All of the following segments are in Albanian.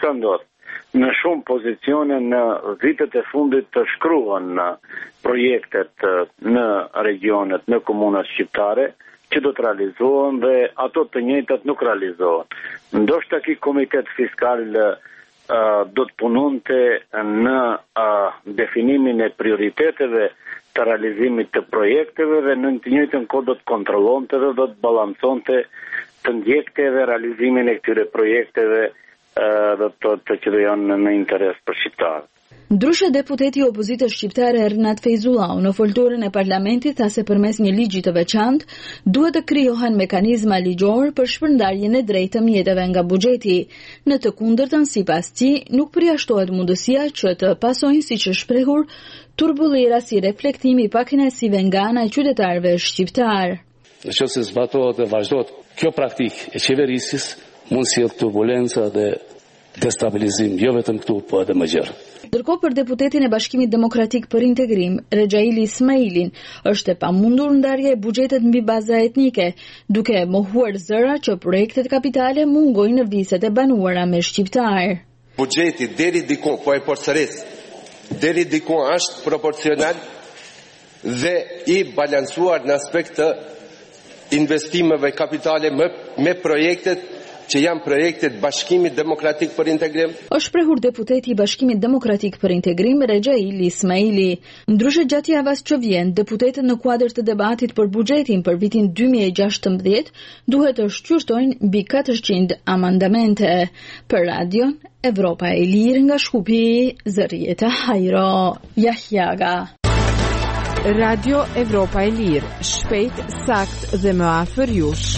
ka ndodhur? Në shumë pozicione në vitet e fundit të shkruan projektet në regionet, në komunat shqiptare, që do të realizohen dhe ato të njëjtat nuk realizohen. Ndoshta ky komitet fiskal do të punonte në definimin e prioriteteve të realizimit të projekteve dhe në të njëjtën kohë do të kontrollonte dhe do të balanconte të ndjekte edhe realizimin e këtyre projekteve dhe të që do janë në interes për shqiptarët. Ndryshe, deputeti i opozitës shqiptare Ernat Feyzullau në folturën e parlamentit tha se përmes një ligji të veçantë duhet të krijohen mekanizma ligjor për shpërndarjen e drejtë të mjeteve nga buxheti. Në të kundërtën, sipas tij, nuk përjashtohet mundësia që të pasojnë, siç është shprehur, turbullera si reflektimi i pakënaqësive nga ana e qytetarëve shqiptar. Nëse zbatohet dhe vazhdohet kjo praktikë e qeverisjes, mund sjellë turbulenca dhe destabilizim, jo vetëm këtu, po edhe më gjerë. Ndërkohë, për deputetin e Bashkimit Demokratik për Integrim, Rexhaili Ismailin, është e pamundur ndarja e buxhetit mbi baza etnike, duke mohuar zëra që projektet kapitale mungojnë në viset e banuara me shqiptar. Buxheti deri diku, po e përsëris, deri diku është proporcional dhe i balancuar në aspekt të investimeve kapitale me projektet që janë projektet Bashkimit Demokratik për Integrim. Është shprehur deputeti i Bashkimit Demokratik për Integrim Rexhaili Ismaili. Ndryshe, gjatë javës që vjen, deputetët në kuadër të debatit për buxhetin për vitin 2016 duhet të shqyrtojnë mbi 400 amandamente. Për radion Evropa e Lirë nga Shkupi, Zërieta Hajro, Jahjaga. Radio Evropa e Lirë, shpejt, sakt dhe më afër jush.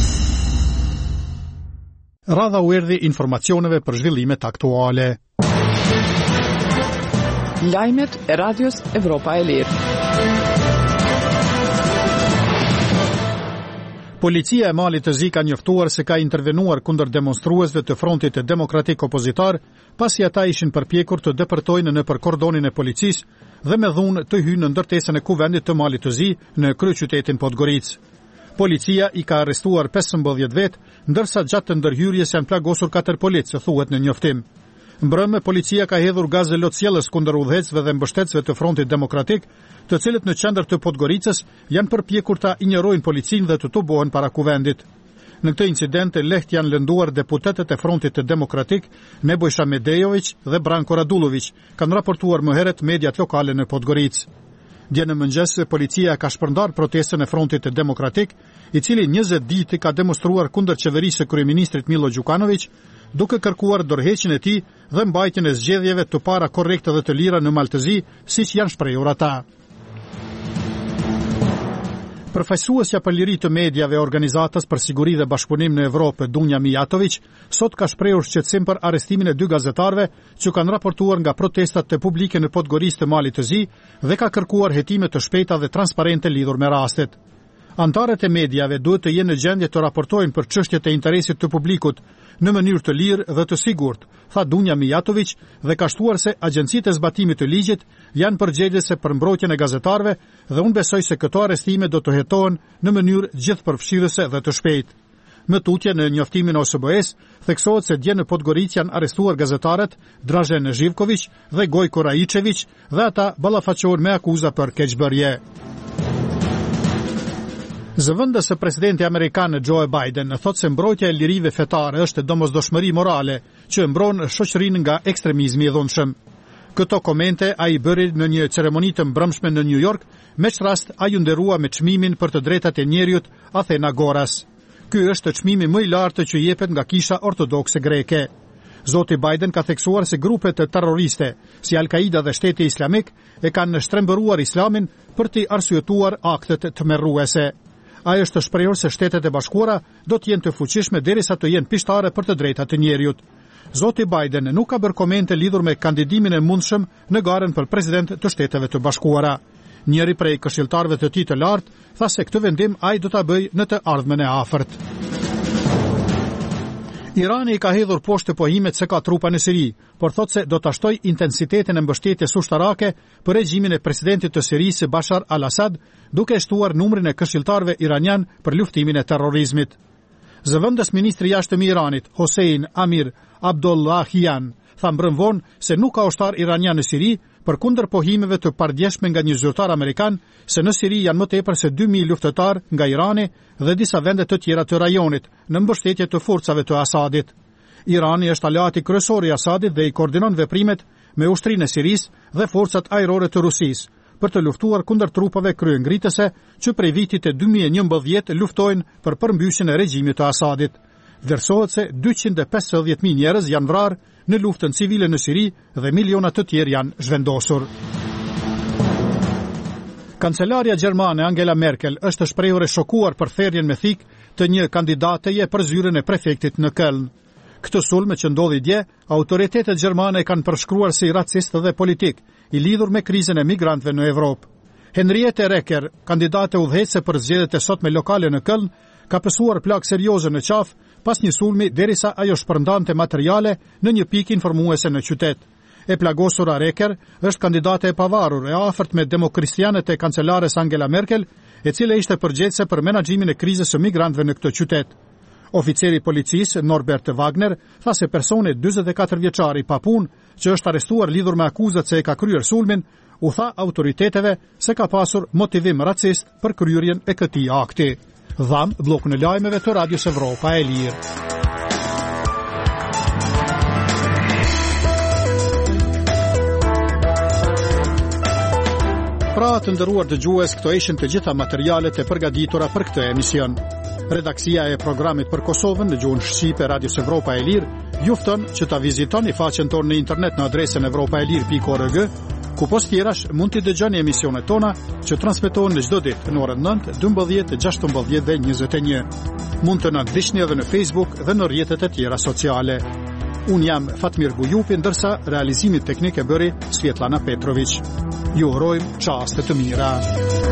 Radha u erdhi informacioneve për zhvillimet aktuale. Lajmet e Radios Evropa e Lirë. Policia e Malit të Zi ka njoftuar se ka intervenuar kundër demonstruesve të Frontit Demokratik Opozitar, pasi ata ishin përpjekur të depërtojnë nëpër kordonin e policisë dhe me dhunë të hynë në ndërtesën e kuvendit të Malit të Zi në kryeqytetin Podgoricë. Policia i ka arrestuar 15 vet, ndërsa gjatë të ndërhyrjes janë plagosur 4 policë, thuhet në njoftim. Mbrëmë, policia ka hedhur gazë lotësjellës kundër udhëheqësve dhe mbështetësve të Frontit Demokratik, të cilët në qendër të Podgoricës janë përpjekur ta injorojnë policinë dhe të tubohen para kuvendit. Në këtë incident lehtë janë lënduar deputetët e Frontit Demokratik, Nebojša Medejović dhe Branko Radulović, kanë raportuar më herët mediat lokale në Podgoricë. Dje në mëngjes, policia ka shpërndar protestën e Frontit Demokratik, i cili 20 ditë ka demonstruar kundër qeverisë së kryeministrit Milo Đukanović, duke kërkuar dorëheqjen e tij dhe mbajtjen e zgjedhjeve të para korrekte dhe të lira në Maltëzi, siç janë shprehur ata. Përfaqësuesja për liri të medjave e Organizatës për Siguri dhe Bashkëpunim në Evropë, Dunja Mijatović, sot ka shprehur shqetësim për arrestimin e 2 gazetarëve që kanë raportuar nga protestat të publike në Podgoricë të Malit të Zi dhe ka kërkuar hetime të shpejta dhe transparente lidhur me rastet. Antarët e medjave duhet të jenë në gjendje të raportojnë për çështjet e interesit të publikut në mënyrë të lirë dhe të sigurt, tha Dunja Mijatović dhe ka shtuar se agjencitë e zbatimit të ligjit janë përgjegjëse për mbrojtjen e gazetarëve dhe unë besoj se këto arrestime do të hetohen në mënyrë gjithëpërfshirëse dhe të shpejtë. Më tutje në njoftimin OSBE-s theksohet se dje në Podgoricë janë arrestuar gazetarët Dražen Živković dhe Gojko Raičević dhe ata ballafaqohen me akuza për keqbërje. Zëvendës së presidenti amerikan Joe Biden thotë se mbrojtja e lirive fetare është domosdoshmëri morale që mbron shoqërinë nga ekstremizmi i dhunshëm. Këto komente ai bëri në një ceremoni të mbrëmshme në New York, me rast ai u nderua me çmimin për të drejtat e njerëzit Athena Goras. Ky është çmimi më i lartë që jepet nga Kisha Ortodokse greke. Zoti Biden ka theksuar se grupet terroriste, si Al-Qaida dhe Shteti Islamik, e kanë shtrembëruar Islamin për t'i arsyetuar aktet tmerruese. Ai është shprehur se Shtetet e Bashkuara do të jenë të fuqishme derisa të jenë pishtare për të drejtat e njerëzit. Zoti Biden nuk ka bërë komente lidhur me kandidimin e mundshëm në garën për president të Shteteve të Bashkuara. Njëri prej këshilltarëve të tij të lartë tha se këtë vendim ai do ta bëjë në të ardhmen e afërt. Irani i ka hedhur poshtë pohimet se ka trupa në Siri, por thotë se do ta shtojë intensitetin e mbështetjes ushtarake për regjimin e presidentit të Sirisë Bashar al-Assad, duke shtuar numrin e këshilltarëve iranian për luftimin e terrorizmit. Zëvendës ministri i jashtëm i Iranit, Hossein Amir Abdollahian, tha mbrëm vonë se nuk ka ushtar iranian në Siri, përkundër pohimeve të pardjeshme nga një zyrtar amerikan se në Siri janë më tepër se 2000 luftëtar nga Irani dhe disa vende të tjera të rajonit në mbështetje të forcave të Asadit. Irani është aleati kryesor i Asadit dhe i koordinon veprimet me ushtrinë e Sirisë dhe forcat ajrore të Rusisë për të luftuar kundër trupave kryengritëse që prej vitit të 2011 luftojnë për përmbyshjen e regjimit të Asadit. Vlerësohet se 250.000 njerëz janë vrarë në luftën civile në Siri dhe miliona të tjerë janë zhvendosur. Kancelaria gjermane Angela Merkel është shprehur e shokuar për therrjen me thik të një kandidateje për zyrën e prefektit në Köln. Këtë sulm që ndodhi dje, autoritetet gjermane kanë përshkruar si racist dhe politik, i lidhur me krizën e migrantëve në Evropë. Henriette Reker, kandidate udhëheqëse për zgjedhjet e sotme lokale në Köln, ka pësuar plagë serioze në qafë pas një sulmi derisa ajo shpërndante materiale në një pikë informuese në qytet. E plagosura Reker është kandidate e pavarur e afërt me demokristianët e kancelares Angela Merkel, e cila ishte përgjegjëse për menaxhimin e krizës së migrantëve në këtë qytet. Oficeri i policisë Norbert Wagner tha se personi 44 vjeçar i pa punë, që është arrestuar lidhur me akuzat se e ka kryer sulmin, u tha autoriteteve se ka pasur motivim racist për kryerjen e këtij akti. Dham blokun e lajmeve të Radios Evropa e Lirë. Pra të nderuar dëgjues, këto ishin të gjitha materialet e përgatitura për këtë emision. Redaksia e programit për Kosovën në gjuhën shqipe Radios Evropa e Lirë ju fton që ta vizitoni faqen tonë në internet në adresën evropaelir.org, ku post tjerash mund t'i dëgjoni emisionet tona që transmetohen në çdo ditë në orën 9, 12, 16 dhe 21. Mund të na ndiqni edhe në Facebook dhe në rrjetet e tjera sociale. Unë jam Fatmir Bujupi, ndërsa realizimin teknik e bëri Svetlana Petrović. Ju urojmë çaste të mira.